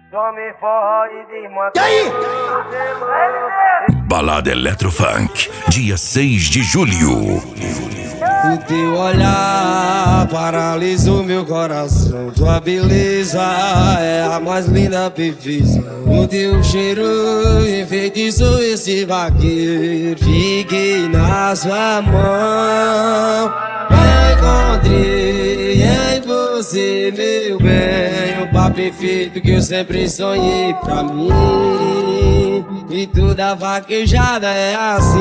Tome forró e desmantela. E aí? Balada Eletrofunk, dia 6 de julho. O teu olhar paralisou meu coração. Tua beleza é a mais linda perfeição. O teu cheiro enfeitiçou esse vaqueiro. Fiquei na sua mão. Encontrei em você, meu bem, o par perfeito que eu sempre sonhei pra mim. E toda vaquejada é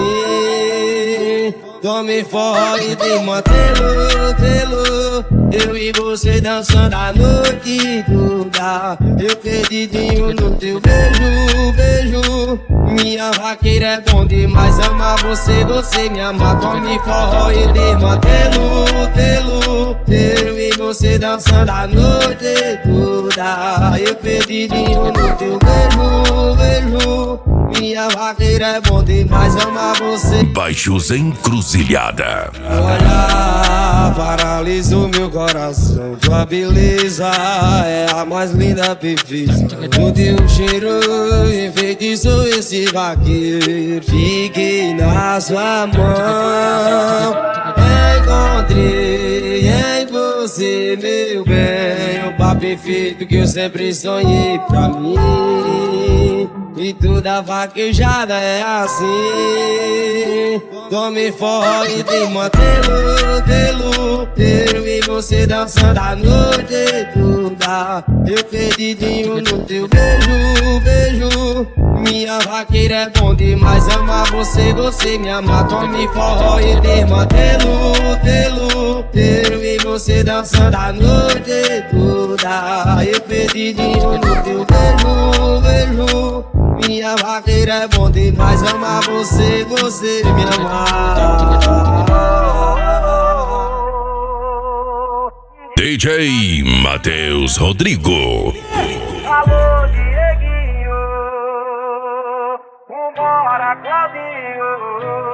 assim. Tome forró e desmantelo, telo. Eu e você dançando a noite toda. Eu perdidinho no teu beijo, beijo. Minha vaqueira é bom demais, amar você, você me ama. Tome forró e desmantelo, telo. Eu e você dançando a noite toda. Eu perdidinho no teu beijo, beijo. Minha vaqueira é bom demais, amar você. Baixos Encruzilhada. Olhar paralisou meu coração. Tua beleza é a mais linda perfeição. O teu cheiro enfeitiçou esse vaqueiro. Fiquei na sua mão. Encontrei em você, meu bem, o par perfeito que eu sempre sonhei pra mim. E toda vaquejada é assim. Tome forró e desmantelo, telo. Eu e você dançando a noite toda. Eu perdidinho no teu beijo, beijo. Minha vaqueira é bom demais, amar você, você me ama. Tome forró e desmantelo, telo. Eu e você dançando a noite toda. Eu perdidinho no teu beijo, beijo. Minha vaqueira é bom demais, amar você, você me amar. DJ Matheus Rodrigo. Alô, Dieguinho, vambora, Claudinho.